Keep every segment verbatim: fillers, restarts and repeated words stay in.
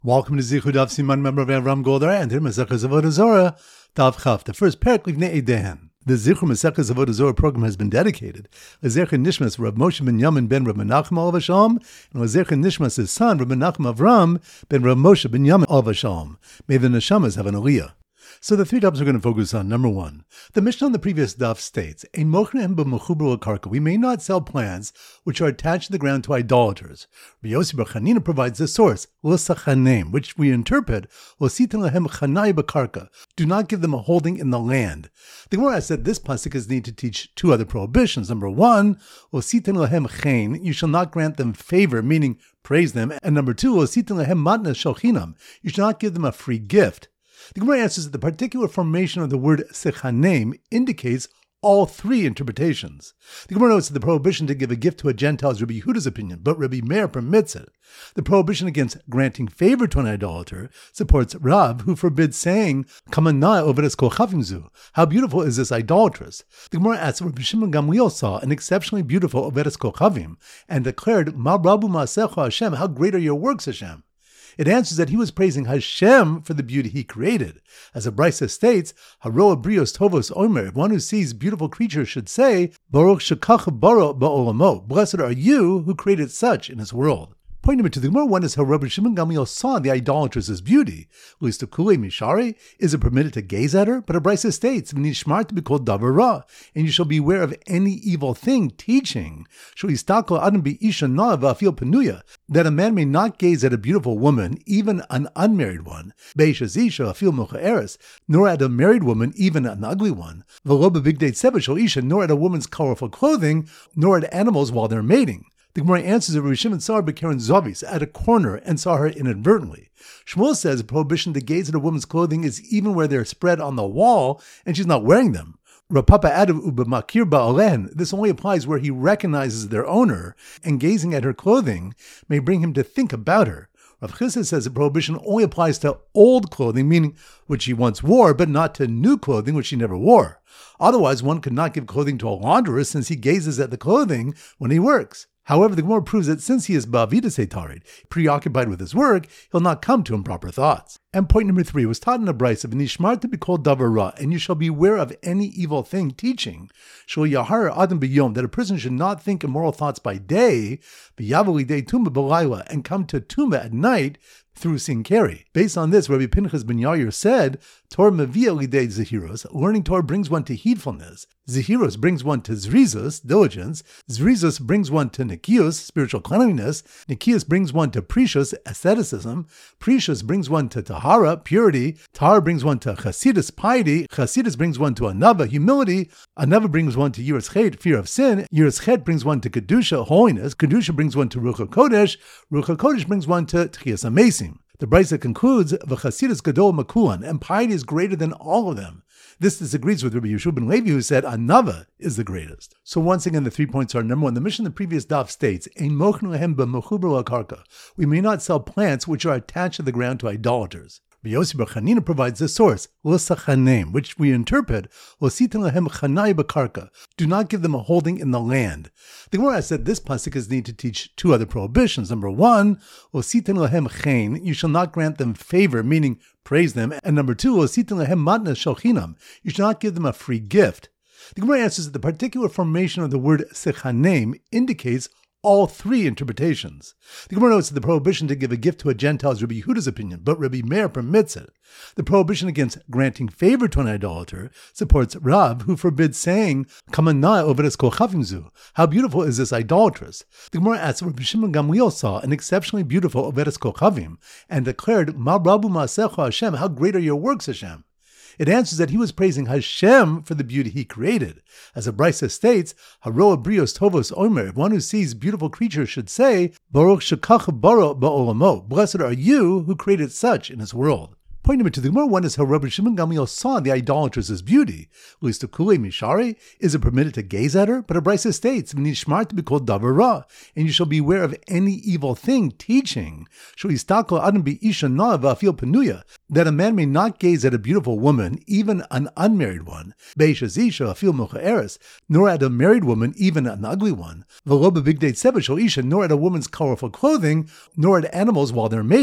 Welcome to Zichud Daf Siman Member of Avram Goldar and here Masechah Avodah Zorah Daf Chaf, the first parak Livnei Eden. The Zichur Masechah Avodah Zorah program has been dedicated L'Zecher Nishmas Rav Moshe ben Yamin ben Rav Menachem Olav Hashem and L'Zecher Nishmas his son Rav Menachem Avram ben Rav Moshe ben Yamin Olav Hashem. May the neshamas have an aliyah. So the three dafs we're going to focus on. Number one, the Mishnah on the previous daf states, "Ein mochrim b'mechuber l'karka." We may not sell plants which are attached to the ground to idolaters. Rabbi Yossi bar Chanina provides the source, l'sachanem, which we interpret, l'sitin lahem chanai b'karka. Do not give them a holding in the land. The Gemara said this pasuk is need to teach two other prohibitions. Number one, l'sitin lahem chen, you shall not grant them favor, meaning praise them. And number two, l'sitin lahem matna shel chinam, you shall not give them a free gift. The Gemara answers that the particular formation of the word sechanem indicates all three interpretations. The Gemara notes that the prohibition to give a gift to a Gentile is Rabbi Yehuda's opinion, but Rabbi Meir permits it. The prohibition against granting favor to an idolater supports Rav, who forbids saying, "Kamanai overes kochavim zu." How beautiful is this idolatress? The Gemara asks if Rabbi Shimon Gamliel saw an exceptionally beautiful overes kochavim and declared, "Ma rabu ma'asecha Hashem," how great are your works, Hashem? It answers that he was praising Hashem for the beauty he created. As a Brisa states, Haroa brios tovos omer, if one who sees beautiful creatures should say, Baruch shekach bara ba'olamo, blessed are you who created such in his world. Point number two, the Gemara one is how Rabbi Shimon Gamliel saw the idolatress's beauty. L'istakule mishari, is it permitted to gaze at her? But a Brisa states, V'nishmar to be called davar ra, and you shall beware of any evil thing, teaching. Sh'listakol adam bi'isha na v'afil penuya, that a man may not gaze at a beautiful woman, even an unmarried one, be'ishazisha afil mocha'eres, nor at a married woman, even an ugly one, v'lo b'bigdei tzeva shel isha, nor at a woman's colorful clothing, nor at animals while they're mating. The Gemara answers that Rabbi Shimon saw her B'Keren Zovis at a corner and saw her inadvertently. Shmuel says a prohibition to gaze at a woman's clothing is even where they're spread on the wall and she's not wearing them. Rav Papa Adav u'b'makir ba'alen, this only applies where he recognizes their owner, and gazing at her clothing may bring him to think about her. Rav Chisda says the prohibition only applies to old clothing, meaning which she once wore, but not to new clothing which she never wore. Otherwise, one could not give clothing to a launderer since he gazes at the clothing when he works. However, the Gemara proves that since he is ba'avidas etarid, preoccupied with his work, he'll not come to improper thoughts. And point number three was taught in a brisa of Nishmar to be called davar ra, and you shall beware of any evil thing, teaching shel yahar adam b'yom, that a person should not think immoral thoughts by day, v'yavo lidei tumah b'layla, and come to tumah at night through sinkeri. Based on this, Rabbi Pinchas ben Yair said, Torah mevia lidei zehiros, learning Torah brings one to heedfulness. Zehiros brings one to zrizus, diligence. Zrizus brings one to nikios, spiritual cleanliness. Nikios brings one to precious, asceticism. Precious brings one to tahara, purity. Tahara brings one to chasidus, piety. Chasidus brings one to anava, humility. Anava brings one to yiras chet, fear of sin. Yiras chet brings one to kedusha, holiness. Kedusha brings one to ruach hakodesh. Ruach hakodesh brings one to tchias amesim. The Brisa concludes, "V'chasidus gadol makulan," and piety is greater than all of them. This disagrees with Rabbi Yeshua ben Levi, who said anava is the greatest. So once again, the three points are: number one, the Mishnah in the previous daf states, "Ein mochnu lahem b'mechuber l'karka." We may not sell plants which are attached to the ground to idolaters. Rabbi Yossi bar Chanina provides the source, l'sachanem, which we interpret, l'sitin lahem chanai b'karka. Do not give them a holding in the land. The Gemara said this pasuk is need to teach two other prohibitions. Number one, l'sitin lahem chen, you shall not grant them favor, meaning praise them. And number two, l'sitin lahem matna shel chinam, you shall not give them a free gift. The Gemara answers that the particular formation of the word sechanem indicates all three interpretations. The Gemara notes that the prohibition to give a gift to a Gentile is Rabbi Yehuda's opinion, but Rabbi Meir permits it. The prohibition against granting favor to an idolater supports Rav, who forbids saying, "Kamanai overes kochavim zu." How beautiful is this idolatress? The Gemara asks if Rabbi Shimon Gamliel saw an exceptionally beautiful overes kochavim and declared, "Ma rabu ma'asecha Hashem," how great are your works, Hashem? It answers that he was praising Hashem for the beauty he created. As a Brisa states, Haroa brios tovos omer, if one who sees beautiful creatures should say, Baruch shekach bara ba'olamo, blessed are you who created such in his world. Point number two, the Gemara one is how Rabbi Shimon Gamliel saw the idolatress's beauty. L'istakule mishari, is it permitted to gaze at her? But a Brisa states, V'nishmar to be called davar ra, and you shall beware of any evil thing, teaching Sh'listakol adam bi'isha na v'afil penuya, that a man may not gaze at a beautiful woman, even an unmarried one, be'ishazisha afil mocha'eres, nor at a married woman, even an ugly one, v'lo b'bigdei tzeva shel isha, nor at a woman's colorful clothing, nor at animals while they're mating.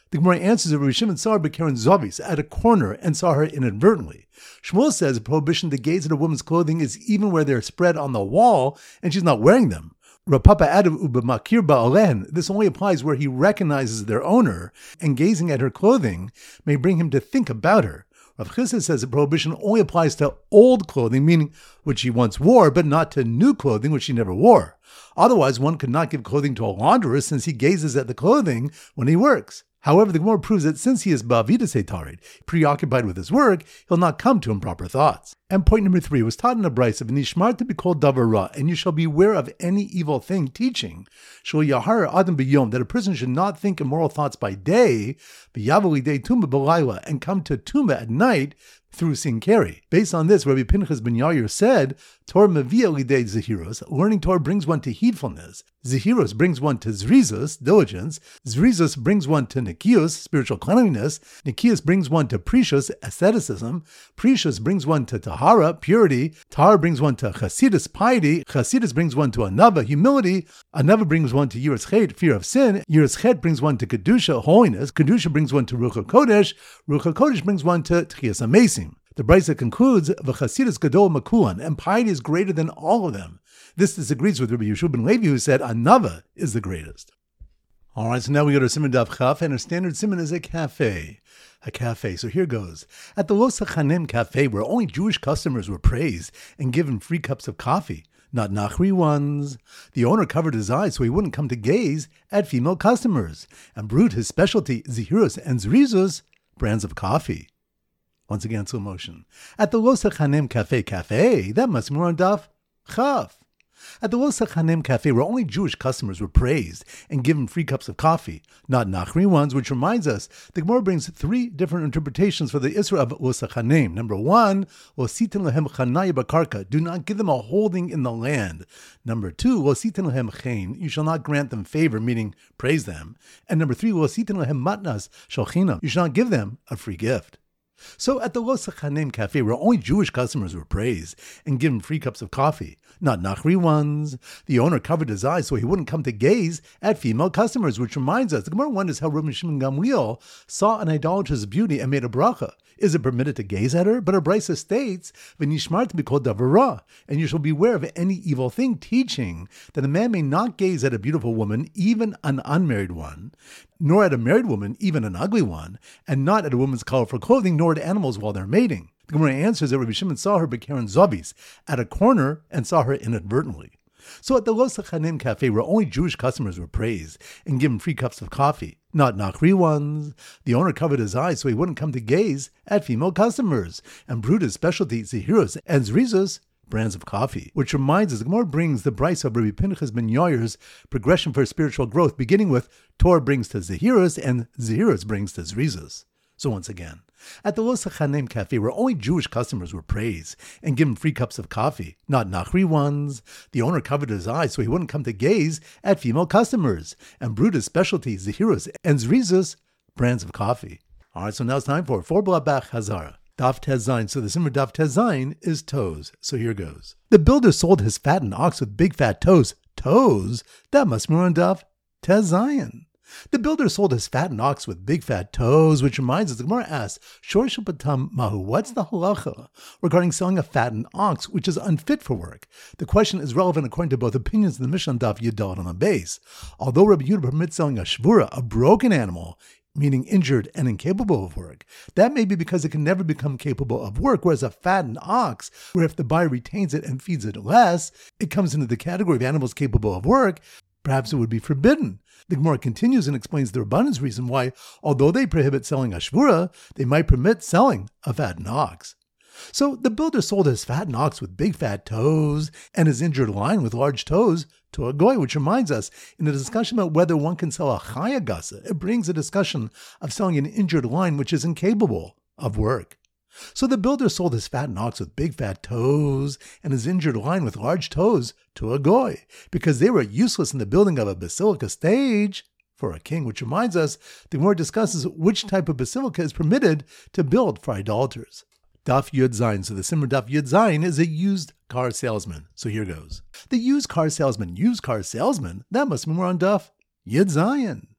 The Gemara answers that Rabbi Shimon saw her Bekeren Zovis at a corner and saw her inadvertently. Shmuel says a prohibition to gaze at a woman's clothing is even where they're spread on the wall and she's not wearing them. Rav Papa added, "Ubemakir ba'alen." This only applies where he recognizes their owner, and gazing at her clothing may bring him to think about her. Rav Chisda says the prohibition only applies to old clothing, meaning which she once wore, but not to new clothing which she never wore. Otherwise, one could not give clothing to a launderer since he gazes at the clothing when he works. However, the Gemara proves that since he is ba'avidas tarid, preoccupied with his work, he'll not come to improper thoughts. And point number three was taught in a brisa of Nishmar to be called davar ra, and you shall beware of any evil thing, teaching shel yahar adam b'yom, that a person should not think immoral thoughts by day, v'yavo lidei tumah b'layla, and come to tumah at night through sinkeri. Based on this, Rabbi Pinchas ben Yair said, Torah mevia lidei zehiros, learning Torah brings one to heedfulness. Zehiros brings one to zrizos, diligence. Zrizos brings one to nikios, spiritual cleanliness. Nikios brings one to precious, asceticism. Precious brings one to tahara, purity. Tahara brings one to chasidus, piety. Chasidus brings one to anava, humility. Anava brings one to yiras chet, fear of sin. Yiras chet brings one to kedusha, holiness. Kedusha brings one to ruach hakodesh. Ruach hakodesh brings one to tchias amesim. The brisa concludes, "V'chasidus gadol makulan," and piety is greater than all of them. This disagrees with Rabbi Yeshua ben Levi, who said anava is the greatest. All right, so now we go to Siman Daf Chaf, and our standard Siman is a cafe. A cafe. So here goes. At the Los Hachanim Cafe, where only Jewish customers were praised and given free cups of coffee, not Nachri ones. The owner covered his eyes so he wouldn't come to gaze at female customers, and brewed his specialty Zehirus and Zrizos, brands of coffee. Once again, slow motion. At the Los Hachanim Cafe Cafe, that must be more on Daf Chaf. At the Los Hachanim Cafe, where only Jewish customers were praised and given free cups of coffee, not Nachri ones, which reminds us, the Gemara brings three different interpretations for the Isra of Los Hachanim. Number one, Lositin lehem chanaya bakarka, do not give them a holding in the land. Number two, Lositin lehem chen, you shall not grant them favor, meaning praise them. And number three, Lositin lehem matnas shalchina, you shall not give them a free gift. So at the Los Hachanim Cafe, where only Jewish customers were praised and given free cups of coffee, not Nachri ones, the owner covered his eyes so he wouldn't come to gaze at female customers, which reminds us, the Gemara wonders how Rabbi Shimon Gamliel saw an idolatrous beauty and made a bracha. Is it permitted to gaze at her? But our brisa states, "V'nishmar to be called davar ra," and you shall beware of any evil thing, teaching that a man may not gaze at a beautiful woman, even an unmarried one, nor at a married woman, even an ugly one, and not at a woman's colorful clothing, nor at animals while they're mating. The Gemara answers that Rabbi Shimon saw her Bekeren Zovis at a corner and saw her inadvertently. So at the Los Hachanim Cafe, where only Jewish customers were praised and given free cups of coffee, not Nachri ones, the owner covered his eyes so he wouldn't come to gaze at female customers, and brewed his specialty Zehiros and Zrizos, brands of coffee. Which reminds us, the Gemara brings the brisa of Rabbi Pinchas ben Yair's progression for spiritual growth, beginning with Torah brings to Zehiros and Zehiros brings to Zrizos. So once again, at the Los Hachanim Cafe, where only Jewish customers were praised and given free cups of coffee, not Nachri ones, the owner covered his eyes so he wouldn't come to gaze at female customers, and brewed his specialty Zehiros and Zrizos, brands of coffee. All right, so now it's time for four Blabach Hazara. Daf Tez Zayin. So the Simmer Daf Tez Zayin is toes. So here goes. The builder sold his fattened ox with big fat toes. Toes? That must be on Daf Tez Zayin. The builder sold his fattened ox with big fat toes, which reminds us, the Gemara asks, Shor shel patam mahu, what's the halacha regarding selling a fattened ox which is unfit for work? The question is relevant according to both opinions in the Mishnah Daf Yudal on the base. Although Rabbi Yehuda permits selling a shvura, a broken animal, meaning injured and incapable of work, that may be because it can never become capable of work, whereas a fattened ox, where if the buyer retains it and feeds it less, it comes into the category of animals capable of work, perhaps it would be forbidden. The Gemara continues and explains the Rabbanan's reason why, although they prohibit selling a shvura, they might permit selling a fattened ox. So the builder sold his fattened ox with big fat toes and his injured lion with large toes to a goy, which reminds us, in a discussion about whether one can sell a chaya gasa, it brings a discussion of selling an injured lion which is incapable of work. So the builder sold his fattened ox with big fat toes and his injured lion with large toes to a goy, because they were useless in the building of a basilica stage for a king, which reminds us, the Gemara discusses which type of basilica is permitted to build for idolaters. Daf Yud Zayin. So the Simmer Daf Yud Zayin is a used car salesman. So here goes. The used car salesman, used car salesman, that must be more on Daf Yud Zayin.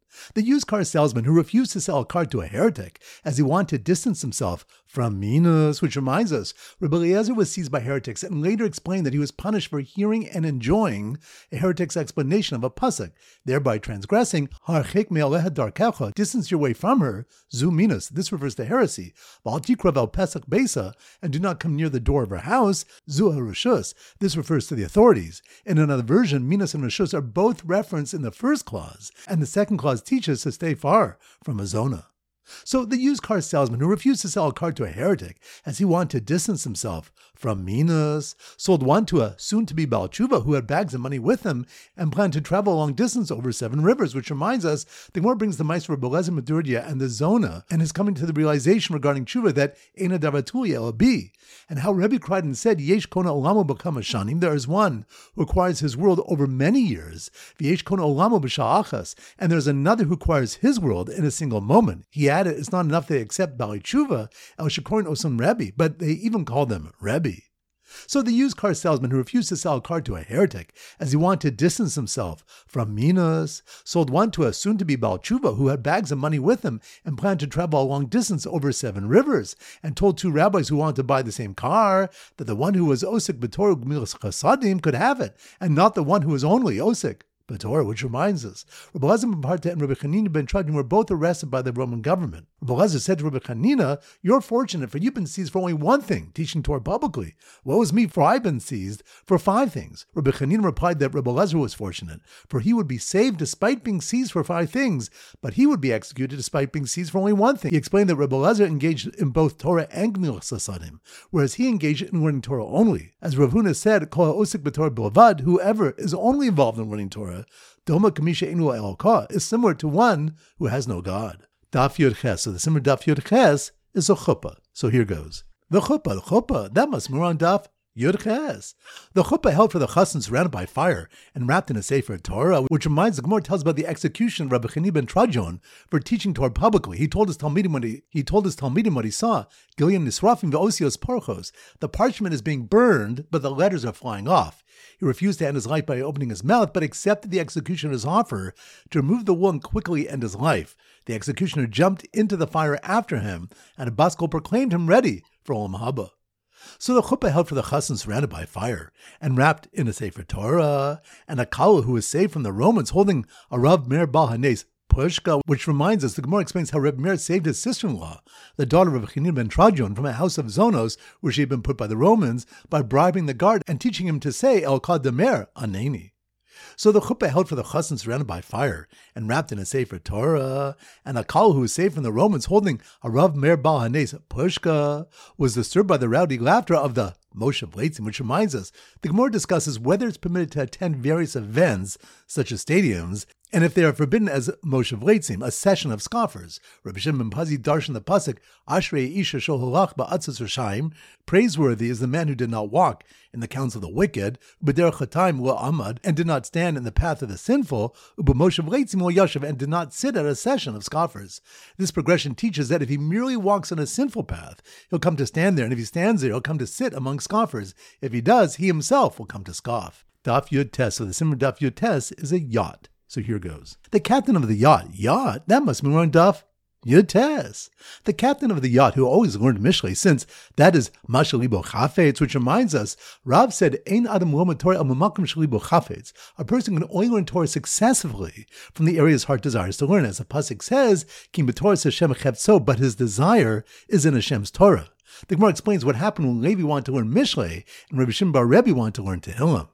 The used car salesman who refused to sell a car to a heretic as he wanted to distance himself from Minas, which reminds us, Rabbi Eliezer was seized by heretics and later explained that he was punished for hearing and enjoying a heretic's explanation of a pasuk, thereby transgressing, Harchik me'aleha darkecha, distance your way from her, zu Minas, this refers to heresy, V'al tikrav el pesach beisa, and do not come near the door of her house, zu harushus, this refers to the authorities. In another version, Minas and Rishus are both referenced in the first clause, and the second clause teaches to stay far from a zona. So the used car salesman who refused to sell a car to a heretic as he wanted to distance himself from Minas sold one to a soon-to-be Baal Tshuva who had bags of money with him and planned to travel a long distance over seven rivers, which reminds us the Gemara brings the Meister of Beleza Madurdia and the Zona and is coming to the realization regarding Tshuva that Eina Davatuli Elabi, and how Rebbe cried and said, Yesh Kona Olamo B'Kama Shanim, there is one who acquires his world over many years, V'yesh Kona Olamo B'Sha'achas, and there's another who acquires his world in a single moment. He added, it's not enough they accept Bali Tshuva, El Shekorin Osam Rebbe, but they even call them Rebbe. So the used car salesman who refused to sell a car to a heretic as he wanted to distance himself from Minas sold one to a soon-to-be Baal Tshuva who had bags of money with him and planned to travel a long distance over seven rivers, and told two rabbis who wanted to buy the same car that the one who was Osik B'Torah Gemilas Chasadim could have it, and not the one who was only Osik B'Torah, which reminds us, Rabbi Elazar ben Parta and Rabbi Chanina ben Trudin were both arrested by the Roman government. Rabbi Elazar said to Rabbi Chanina, you're fortunate, for you've been seized for only one thing, teaching Torah publicly. Woe is me, for I've been seized for five things. Rabbi Chanina replied that Rabbi Elazar was fortunate, for he would be saved despite being seized for five things, but he would be executed despite being seized for only one thing. He explained that Rabbi Elazar engaged in both Torah and Gemilas Chasadim, whereas he engaged in learning Torah only. As Rav Huna said, Kol ha'osik b'Torah bilvad, whoever is only involved in learning Torah, Doma Kamisha Inu Elokah, is similar to one who has no God. Daf Yud Ches. So the similar Daf Yud Ches is a chuppah. So here goes. The chuppah, the chuppah, that must be on Daf Yud Ches. The chuppah held for the chassan surrounded by fire and wrapped in a sefer Torah, which reminds the Gemara tells about the execution of Rabbi Chanina ben Trajon for teaching Torah publicly. He told his Talmidim what he, he told his Talmidim what he saw. Gilliam Nisrafim ve'osios parchos. The parchment is being burned, but the letters are flying off. He refused to end his life by opening his mouth, but accepted the executioner's offer to remove the wool and quickly end his life. The executioner jumped into the fire after him, and a baskol proclaimed him ready for Olam Haba. So the chuppah held for the chassan surrounded by fire, and wrapped in a sefer Torah, and a kallah who was saved from the Romans holding a Rav Meir Baal Hanes Pushka, which reminds us, the Gemara explains how Reb Meir saved his sister-in-law, the daughter of Chanina ben Trajon, from a house of Zonos, where she had been put by the Romans, by bribing the guard and teaching him to say, El Kademer Aneni. So the chuppah held for the chassan surrounded by fire, and wrapped in a sefer Torah, and a kal who was saved from the Romans holding a Rav Meir Baal Hanes Pushka, was disturbed by the rowdy laughter of the Moshe Vleitzim, which reminds us, the Gemara discusses whether it's permitted to attend various events, such as stadiums, and if they are forbidden as Moshe Vleitzim, a session of scoffers. Rabbi Shimon ben Pazi darshan the pasuk, Ashrei isha shel halach ba'atzos Rishayim, praiseworthy is the man who did not walk in the counsel of the wicked, b'derech hatayim lo amad, and did not stand in the path of the sinful, u'b'Moshe Vleitzim lo yashav, and did not sit at a session of scoffers. This progression teaches that if he merely walks on a sinful path, he'll come to stand there, and if he stands there, he'll come to sit among scoffers. If he does, he himself will come to scoff. Daf Yud Tes. So the similar Daf Yud Tes is a yacht. So here goes. The captain of the yacht. Yacht? That must be on Daf Yud Tes. The captain of the yacht who always learned Mishlei, since that is Mashalibo Chafetz, which reminds us, Rav said, Ein Adam Lomad Torah al Mamakim Shalibo Chafetz. A person can only learn Torah successively from the area his heart desires to learn. As the pasuk says, Kim b'Torah Hashem chefso, but his desire is in Hashem's Torah. The Gemara explains what happened when Levi wanted to learn Mishlei and Rabbi Shimon bar Rebbe wanted to learn Tehillim.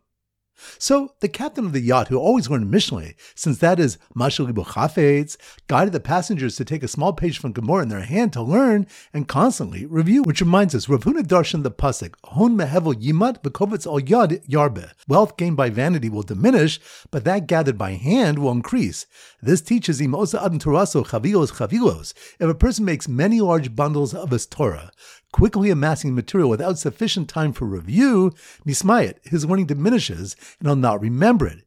So the captain of the yacht, who always learned Mishlei, since that is Mashalibo Chafetz, guided the passengers to take a small page from Gemara in their hand to learn and constantly review. Which reminds us, Rav Huna darshan the pasuk, Hon mehevel yimat v'kovitz al yad yarbe. Wealth gained by vanity will diminish, but that gathered by hand will increase. This teaches im osa adam toraso chavilos chavilos. If a person makes many large bundles of his Torah, quickly amassing material without sufficient time for review, nismayit, his learning diminishes and he'll not remember it.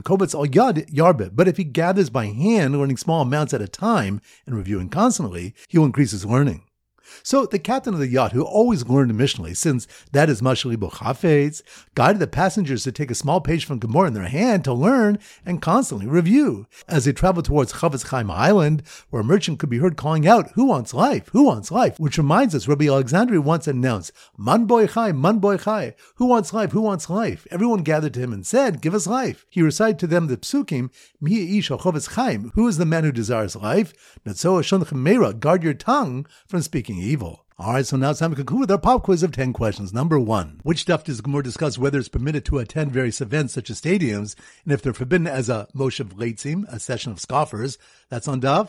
But if he gathers by hand, learning small amounts at a time and reviewing constantly, he'll increase his learning. So the captain of the yacht, who always learned Mishnah, since that is Mashalibo Chafetz, guided the passengers to take a small page from Gemara in their hand to learn and constantly review. As they traveled towards Chavetz Chaim Island, where a merchant could be heard calling out, "Who wants life? Who wants life?" Which reminds us, Rabbi Alexandria once announced, "Man boy chai, man boy chai." Who wants life? Who wants life? Everyone gathered to him and said, "Give us life." He recited to them the psukim, "Mi ish Chavetz Chaim." Who is the man who desires life? Natso Shon Meira, guard your tongue from speaking evil. All right, so now it's time to conclude with our pop quiz of ten questions. Number one, which stuff does Gemara discuss whether it's permitted to attend various events such as stadiums, and if they're forbidden as a moshev leitzim, a session of scoffers? That's on Daf.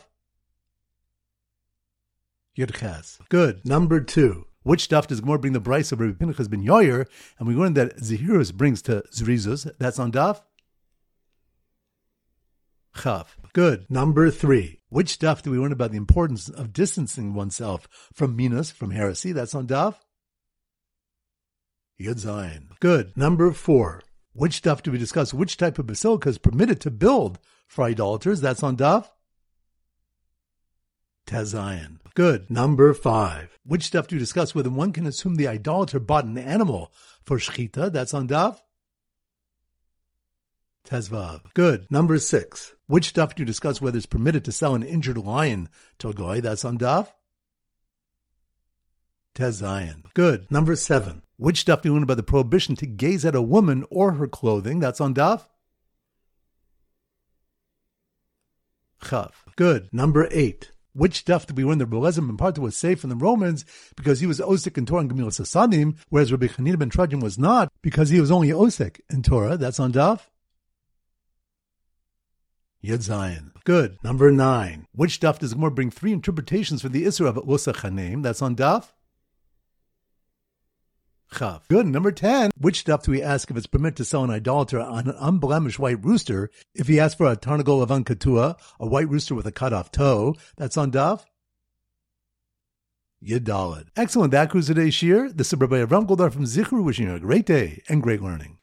Yudches. Good. Number two, which stuff does Gemara bring the Bryce of Rabbi Pinchas ben Yoyer, and we learned that Zehirus brings to Zrizus? That's on Daf. Chaf. Good. Number three. Which stuff do we learn about the importance of distancing oneself from minas, from heresy? That's on Daf. Yud Zayin. Good. Number four. Which stuff do we discuss? Which type of basilica is permitted to build for idolaters? That's on Daf. Tezayin. Good. Number five. Which stuff do we discuss whether one can assume the idolater bought an animal for shechita? That's on Daf. Tezvav. Good. Number six. Which stuff do you discuss whether it's permitted to sell an injured lion to a goy? That's on Daf. Tezayin. Good. Number seven. Which stuff do you learn about the prohibition to gaze at a woman or her clothing? That's on Daf. Chaf. Good. Number eight. Which stuff do we learn that Rabbi Eliezer ben Parta was saved from the Romans because he was osik in Torah and Gemilas Hasadim, whereas Rabbi Chanina ben Trajan was not because he was only osik in Torah? That's on Daf. Yud Zayin. Good. Number nine. Which stuff does Gemara bring three interpretations for the Isra of Usa Chanem? That's on Daf. Chav. Good. Number ten. Which stuff do we ask if it's permitted to sell an idolater on an unblemished white rooster if he asks for a Tarnagol Avan Katua, a white rooster with a cut-off toe? That's on Daf. Yud Daled. Excellent. That concludes today's shir. This is Rabbi Avram Goldar from Zichru wishing you a great day and great learning.